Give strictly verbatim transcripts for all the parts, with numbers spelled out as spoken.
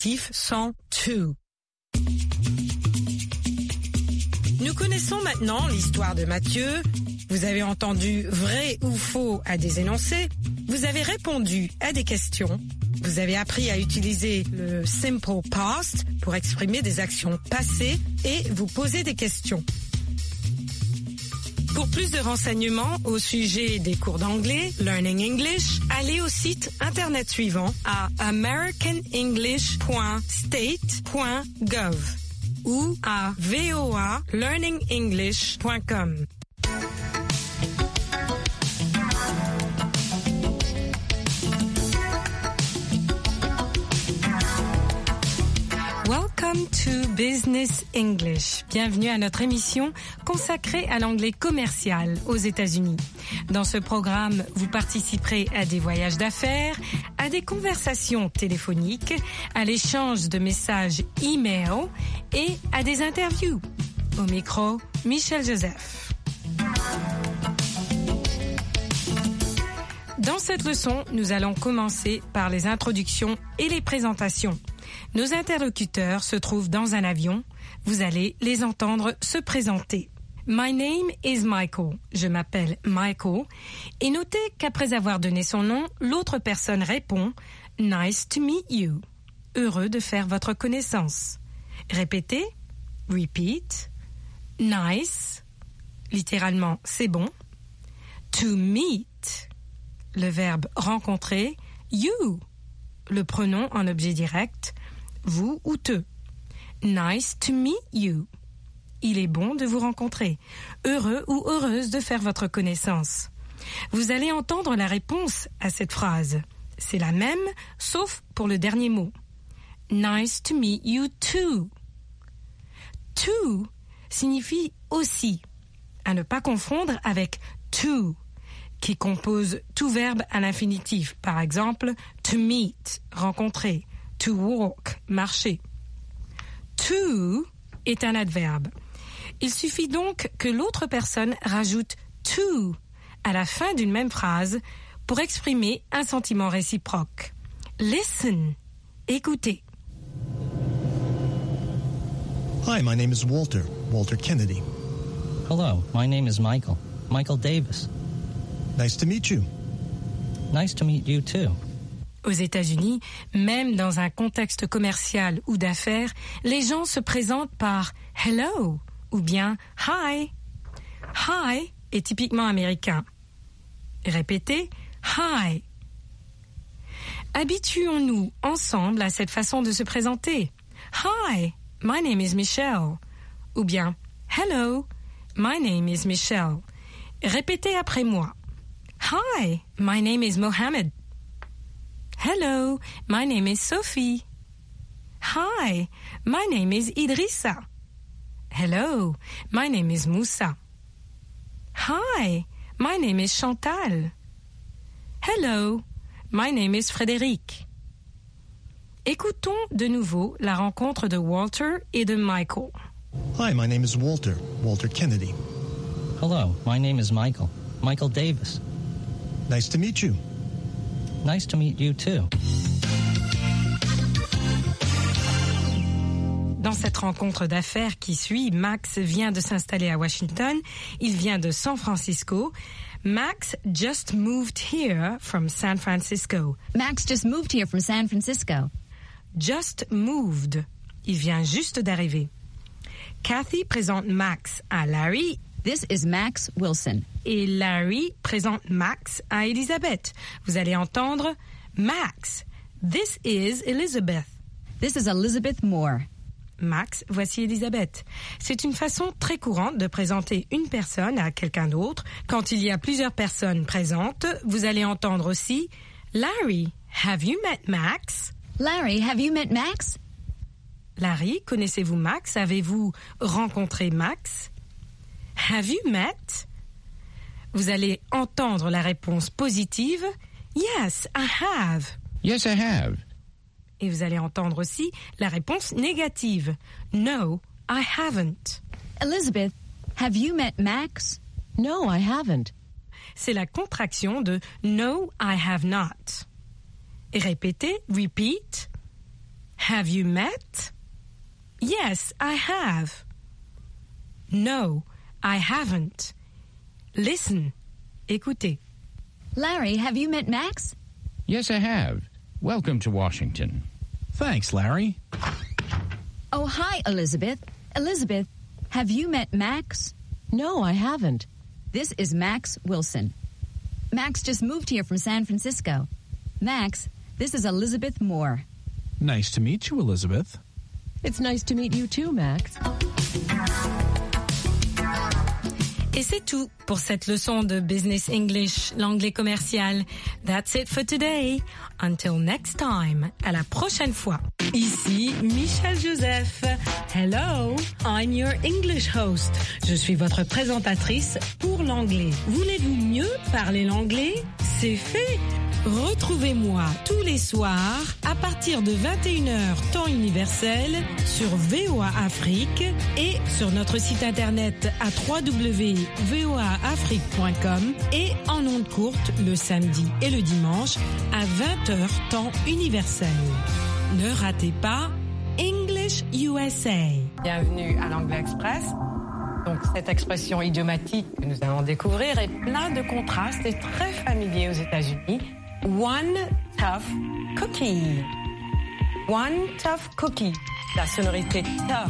sans to. Nous connaissons maintenant l'histoire de Matthieu. Vous avez entendu vrai ou faux à des énoncés. Vous avez répondu à des questions. Vous avez appris à utiliser le simple past pour exprimer des actions passées et vous poser des questions. Pour plus de renseignements au sujet des cours d'anglais, Learning English, allez au site internet suivant à american english point state point gov ou à voa learning english point com. Welcome to Business English. Bienvenue à notre émission consacrée à l'anglais commercial aux États-Unis. Dans ce programme, vous participerez à des voyages d'affaires, à des conversations téléphoniques, à l'échange de messages e-mail et à des interviews. Au micro, Michel Joseph. Dans cette leçon, nous allons commencer par les introductions et les présentations. Nos interlocuteurs se trouvent dans un avion. Vous allez les entendre se présenter. My name is Michael. Je m'appelle Michael. Et notez qu'après avoir donné son nom, l'autre personne répond « Nice to meet you ». Heureux de faire votre connaissance. Répétez. Repeat. Nice. Littéralement, c'est bon. To meet. Le verbe rencontrer. You. Le pronom en objet direct. Vous ou te. Nice to meet you. Il est bon de vous rencontrer. Heureux ou heureuse de faire votre connaissance. Vous allez entendre la réponse à cette phrase. C'est la même, sauf pour le dernier mot. Nice to meet you too. To signifie aussi, à ne pas confondre avec to, qui compose tout verbe à l'infinitif. Par exemple, to meet, rencontrer. To walk, marcher. To est un adverbe. Il suffit donc que l'autre personne rajoute to à la fin d'une même phrase pour exprimer un sentiment réciproque. Listen, écoutez. Hi, my name is Walter, Walter Kennedy. Hello, my name is Michael, Michael Davis. Nice to meet you. Nice to meet you too. Aux États-Unis, même dans un contexte commercial ou d'affaires, les gens se présentent par « hello » ou bien « hi ». « Hi » est typiquement américain. Répétez « hi ». Habituons-nous ensemble à cette façon de se présenter. « Hi, my name is Michelle » ou bien « hello, my name is Michelle ». Répétez après moi. « Hi, my name is Mohammed ». Hello, my name is Sophie. Hi, my name is Idrissa. Hello, my name is Moussa. Hi, my name is Chantal. Hello, my name is Frédéric. Écoutons de nouveau la rencontre de Walter et de Michael. Hi, my name is Walter, Walter Kennedy. Hello, my name is Michael, Michael Davis. Nice to meet you. Nice to meet you too. Dans cette rencontre d'affaires qui suit, Max vient de s'installer à Washington. Il vient de San Francisco. Max just moved here from San Francisco. Max just moved here from San Francisco. Just moved. Il vient juste d'arriver. Kathy présente Max à Larry. This is Max Wilson. Et Larry présente Max à Elizabeth. Vous allez entendre Max. This is Elizabeth. This is Elizabeth Moore. Max, voici Elizabeth. C'est une façon très courante de présenter une personne à quelqu'un d'autre. Quand il y a plusieurs personnes présentes, vous allez entendre aussi Larry, have you met Max? Larry, have you met Max? Larry, connaissez-vous Max? Avez-vous rencontré Max? Have you met? Vous allez entendre la réponse positive. Yes, I have. Yes, I have. Et vous allez entendre aussi la réponse négative. No, I haven't. Elizabeth, have you met Max? No, I haven't. C'est la contraction de No, I have not. Et répétez, repeat. Have you met? Yes, I have. No, I haven't. Listen. Écoutez. Larry, have you met Max? Yes, I have. Welcome to Washington. Thanks, Larry. Oh, hi, Elizabeth. Elizabeth, have you met Max? No, I haven't. This is Max Wilson. Max just moved here from San Francisco. Max, this is Elizabeth Moore. Nice to meet you, Elizabeth. It's nice to meet you too, Max. Et c'est tout pour cette leçon de Business English, l'anglais commercial. That's it for today. Until next time. À la prochaine fois. Ici Michel Joseph. Hello, I'm your English host. Je suis votre présentatrice pour l'anglais. Voulez-vous mieux parler l'anglais? C'est fait. Retrouvez-moi tous les soirs à partir de vingt et une heures temps universel sur V O A Afrique et sur notre site internet à w w w point v o a afrique point com et en ondes courtes le samedi et le dimanche à vingt heures temps universel. Ne ratez pas English U S A. Bienvenue à l'Anglais Express. Donc cette expression idiomatique que nous allons découvrir est plein de contrastes et très familier aux États-Unis. One tough cookie. One tough cookie. La sonorité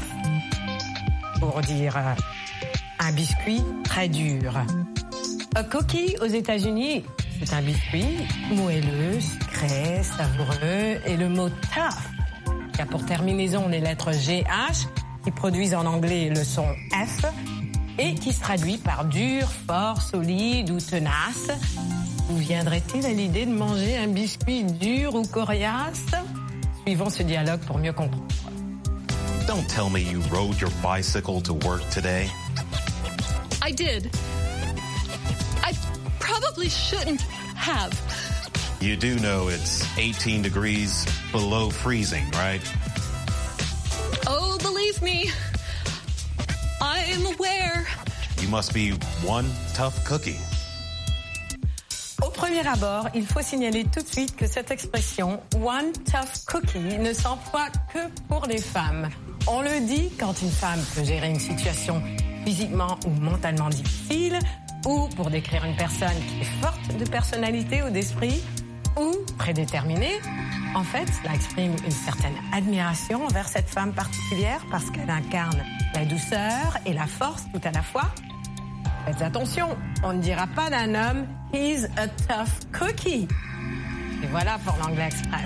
tough pour dire euh, un biscuit très dur. A cookie aux États-Unis, c'est un biscuit moelleux, sucré, savoureux et le mot tough qui a pour terminaison les lettres G H qui produisent en anglais le son F et qui se traduit par dur, fort, solide ou tenace. Vous viendrait-il à l'idée de manger un biscuit dur ou coriace? Suivons ce dialogue pour mieux comprendre. Don't tell me you rode your bicycle to work today. I did. I probably shouldn't have. You do know it's eighteen degrees below freezing, right? Oh, believe me, I am aware. You must be one tough cookie. Au premier abord, il faut signaler tout de suite que cette expression « one tough cookie » ne s'emploie que pour les femmes. On le dit quand une femme peut gérer une situation physiquement ou mentalement difficile, ou pour décrire une personne qui est forte de personnalité ou d'esprit, ou prédéterminée. En fait, cela exprime une certaine admiration envers cette femme particulière parce qu'elle incarne la douceur et la force tout à la fois. Faites attention, on ne dira pas d'un homme « he's a tough cookie ». Et voilà pour l'Anglais Express.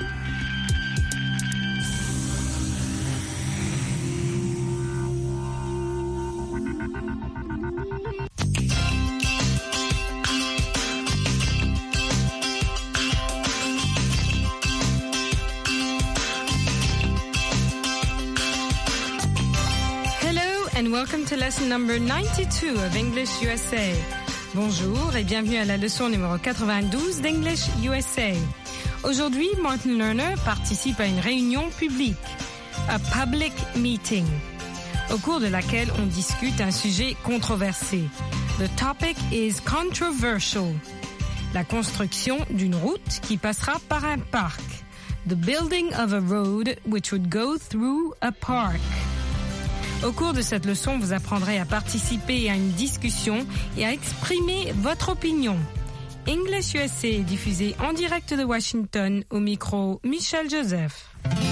And welcome to lesson number ninety-two of English U S A. Bonjour et bienvenue à la leçon numéro quatre-vingt-douze d'English U S A. Aujourd'hui, Martin Lerner participe à une réunion publique, a public meeting, au cours de laquelle on discute un sujet controversé. The topic is controversial. La construction d'une route qui passera par un parc. The building of a road which would go through a park. Au cours de cette leçon, vous apprendrez à participer à une discussion et à exprimer votre opinion. English U S A est diffusé en direct de Washington au micro Michel Joseph.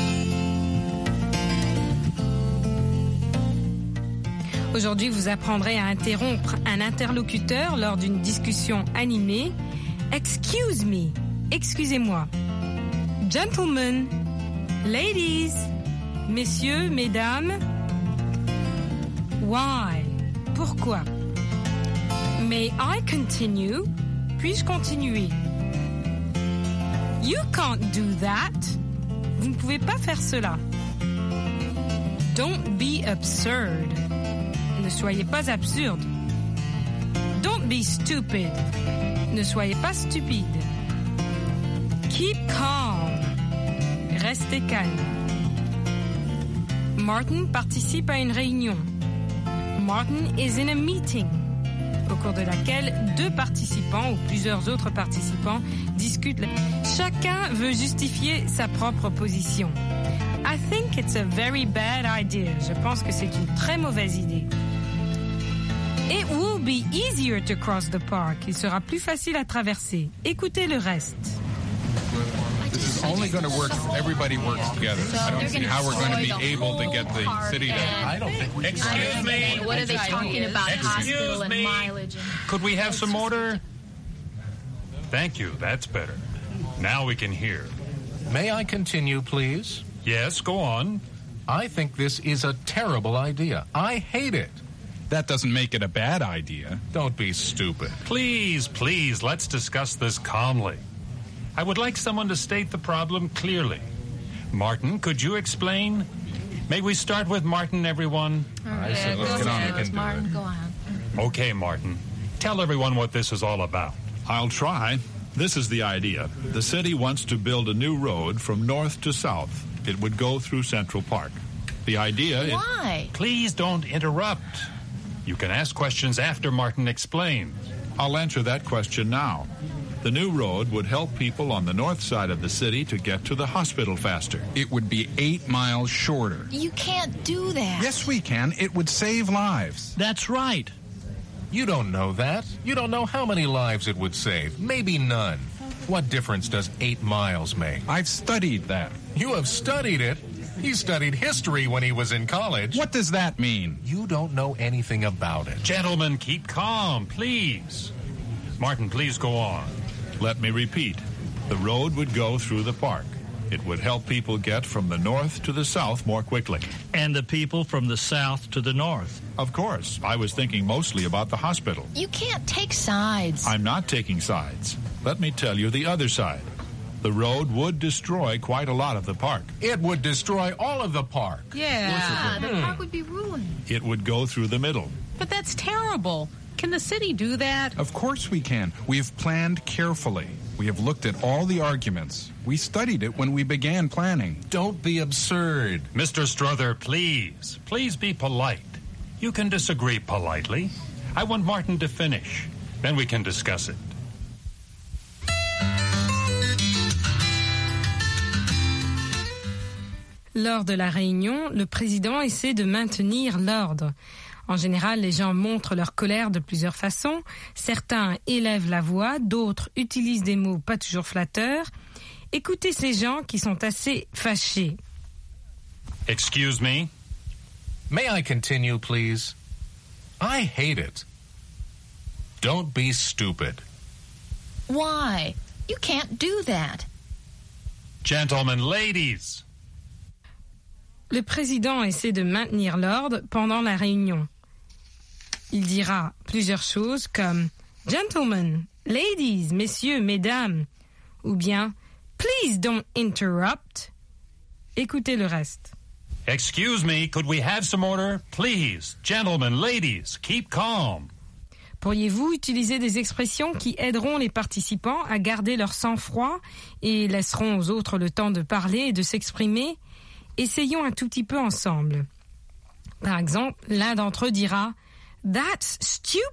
Aujourd'hui, vous apprendrez à interrompre un interlocuteur lors d'une discussion animée. Excuse me, excusez-moi. Gentlemen, ladies, messieurs, mesdames. Why? Pourquoi? May I continue? Puis-je continuer? You can't do that. Vous ne pouvez pas faire cela. Don't be absurd. Ne soyez pas absurde. Don't be stupid. Ne soyez pas stupide. Keep calm. Restez calme. Martin participe à une réunion. Martin is in a meeting. Au cours de laquelle deux participants ou plusieurs autres participants discutent. Chacun veut justifier sa propre position. I think it's a very bad idea. Je pense que c'est une très mauvaise idée. It will be easier to cross the park. Il sera plus facile à traverser. Écoutez le reste. This is only going to work if everybody works together. I don't see how we're going to be able to get the city to... I don't think... Excuse me. What are they talking about? Excuse Hospital and me. mileage. Could we have some order? Thank you. That's better. Now we can hear. May I continue, please? Yes, go on. I think this is a terrible idea. I hate it. That doesn't make it a bad idea. Don't be stupid. Please, please, let's discuss this calmly. I would like someone to state the problem clearly. Martin, could you explain? May we start with Martin, everyone? I said, let's get on. We can do Martin, it. go on. Okay, Martin. Tell everyone what this is all about. I'll try. This is the idea. The city wants to build a new road from north to south. It would go through Central Park. The idea is... Why? Please don't interrupt. You can ask questions after Martin explains. I'll answer that question now. The new road would help people on the north side of the city to get to the hospital faster. It would be eight miles shorter. You can't do that. Yes, we can. It would save lives. That's right. You don't know that. You don't know how many lives it would save. Maybe none. What difference does eight miles make? I've studied that. You have studied it? He studied history when he was in college. What does that mean? You don't know anything about it. Gentlemen, keep calm, please. Martin, please go on. Let me repeat. The road would go through the park. It would help people get from the north to the south more quickly. And the people from the south to the north. Of course. I was thinking mostly about the hospital. You can't take sides. I'm not taking sides. Let me tell you the other side. The road would destroy quite a lot of the park. It would destroy all of the park. Yeah, the park would be ruined. It would go through the middle. But that's terrible. Can the city do that? Of course we can. We have planned carefully. We have looked at all the arguments. We studied it when we began planning. Don't be absurd. Mister Strother, please. Please be polite. You can disagree politely. I want Martin to finish. Then we can discuss it. Lors de la réunion, le président essaie de maintenir l'ordre. En général, les gens montrent leur colère de plusieurs façons. Certains élèvent la voix, d'autres utilisent des mots pas toujours flatteurs. Écoutez ces gens qui sont assez fâchés. Excuse me? May I continue, please? I hate it. Don't be stupid. Why? You can't do that. Gentlemen, ladies. Le président essaie de maintenir l'ordre pendant la réunion. Il dira plusieurs choses comme « Gentlemen, ladies, messieurs, mesdames » ou bien « Please don't interrupt ». Écoutez le reste. Excuse me, could we have some order? Please, gentlemen, ladies, keep calm. Pourriez-vous utiliser des expressions qui aideront les participants à garder leur sang-froid et laisseront aux autres le temps de parler et de s'exprimer? Essayons un tout petit peu ensemble. Par exemple, l'un d'entre eux dira « That's stupid ».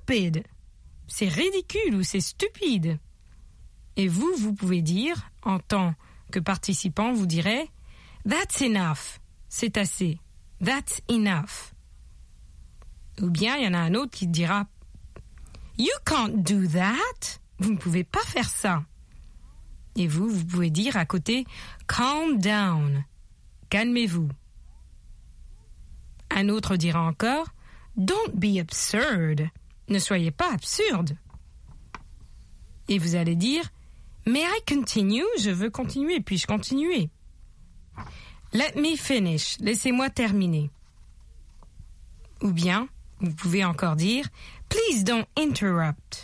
C'est ridicule ou c'est stupide. Et vous, vous pouvez dire, en tant que participant, vous direz « That's enough ». C'est assez. That's enough. Ou bien, il y en a un autre qui dira « You can't do that ». Vous ne pouvez pas faire ça. Et vous, vous pouvez dire à côté « Calm down ». Calmez-vous. Un autre dira encore « Don't be absurd ». Ne soyez pas absurde. Et vous allez dire « May I continue ?» Je veux continuer, puis-je continuer? Let me finish. Laissez-moi terminer. Ou bien, vous pouvez encore dire « Please don't interrupt ».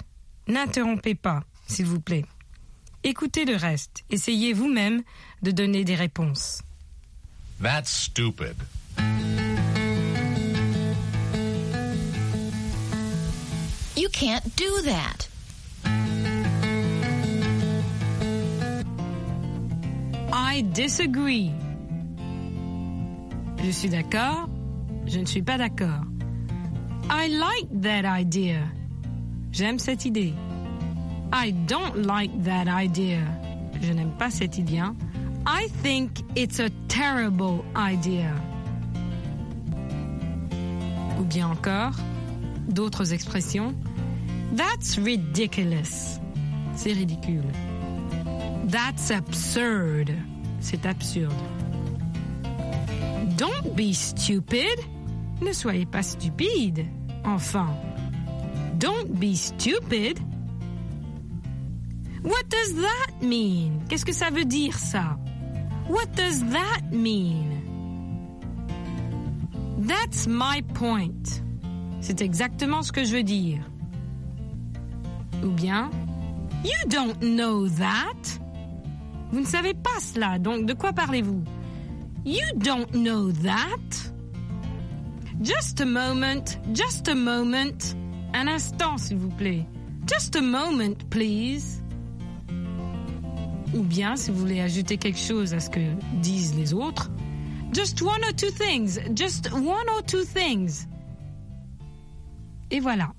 N'interrompez pas, s'il vous plaît. Écoutez le reste. Essayez vous-même de donner des réponses. That's stupid. You can't do that. I disagree. Je suis d'accord. Je ne suis pas d'accord. I like that idea. J'aime cette idée. I don't like that idea. Je n'aime pas cette idée. Hein? I think it's a terrible idea. Ou bien encore, d'autres expressions. That's ridiculous. C'est ridicule. That's absurd. C'est absurde. Don't be stupid. Ne soyez pas stupide. Enfin. Don't be stupid. What does that mean? Qu'est-ce que ça veut dire, ça? What does that mean? That's my point. C'est exactement ce que je veux dire. Ou bien, you don't know that. Vous ne savez pas cela, donc de quoi parlez-vous? You don't know that. Just a moment, just a moment. Un instant, s'il vous plaît. Just a moment, please. Ou bien, si vous voulez ajouter quelque chose à ce que disent les autres, just one or two things, just one or two things. Et voilà.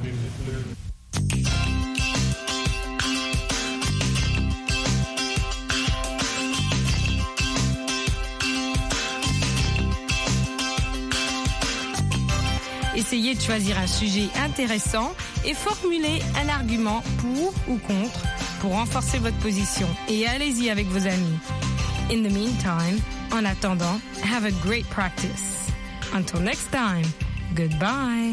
Essayez de choisir un sujet intéressant et formulez un argument pour ou contre pour renforcer votre position. Et allez-y avec vos amis. In the meantime, en attendant, have a great practice. Until next time, goodbye.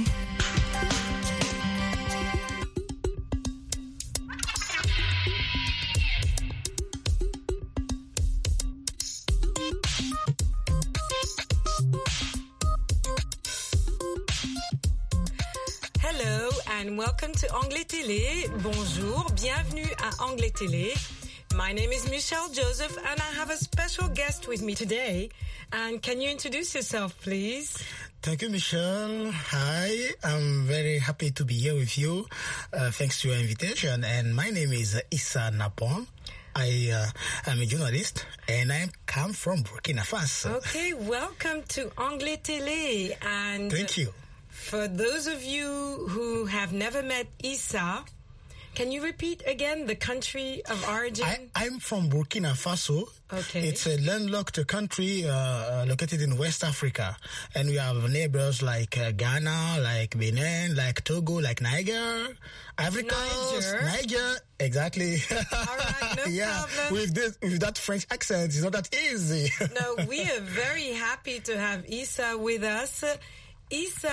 Hello and welcome to Anglais Télé. Bonjour, bienvenue à Anglais Télé. My name is Michelle Joseph and I have a special guest with me today. And can you introduce yourself, please? Thank you, Michelle. Hi, I'm very happy to be here with you. Uh, thanks to your invitation. And my name is Issa Napon. I uh, am a journalist and I come from Burkina Faso. Okay, welcome to Anglais Télé. And thank you. For those of you who have never met Issa, can you repeat again the country of origin? I, I'm from Burkina Faso. Okay. It's a landlocked country uh, located in West Africa. And we have neighbors like uh, Ghana, like Benin, like Togo, like Niger, Ivory Coast, Niger. Niger. Exactly. All right, no yeah, problem. with, this, with that French accent, it's not that easy. No, we are very happy to have Issa with us. Issa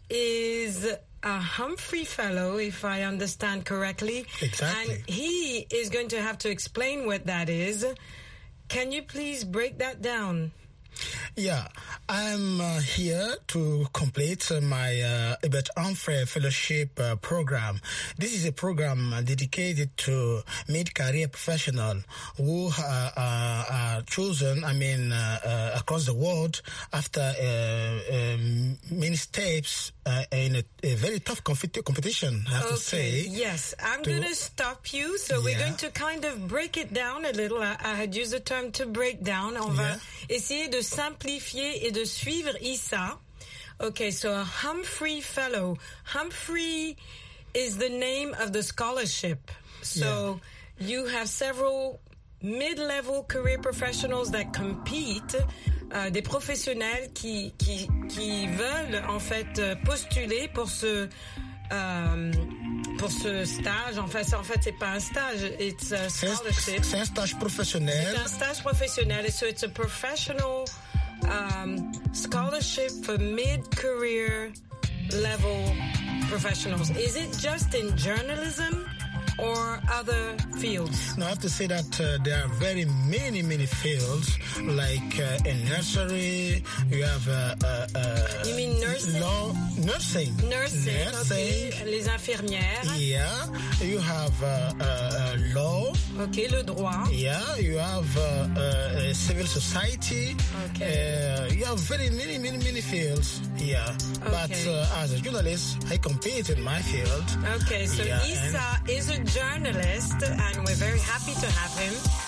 is a Humphrey Fellow, if I understand correctly. Exactly. And he is going to have to explain what that is. Can you please break that down? Yeah, I'm uh, here to complete uh, my uh, Herbert Humphrey Fellowship uh, program. This is a program uh, dedicated to mid-career professionals who uh, uh, are chosen, I mean, uh, uh, across the world after uh, um, many steps uh, in a, a very tough compet- competition, I have okay. to say. Yes, I'm to, going to stop you. So yeah. we're going to kind of break it down a little. I, I had used the term to break down. On yeah. va essayer de simplifier et de suivre Issa. Okay, so a Humphrey Fellow. Humphrey is the name of the scholarship. So yeah. you have several mid-level career professionals that compete, euh, des professionnels qui, qui, qui veulent en fait postuler pour ce euh, pour ce stage. En fait, en fait, c'est pas un stage, it's a scholarship. C'est un stage professionnel. C'est un stage professionnel. So it's a professional um, scholarship for mid-career level professionals. Is it just in journalism or other fields? No, I have to say that uh, there are very many, many fields, like uh, in nursery, you have... Uh, uh, uh, you mean nursing? Law, nursing. Nursing, nursing. Okay. Les infirmières. Yeah, you have uh, uh, law. Okay, le droit. Yeah, you have uh, uh, civil society. Okay. Uh, you have very many, many, many fields. Yeah, okay. But uh, as a journalist, I compete in my field. Okay, so yeah, Issa is a journalist, and we're very happy to have him.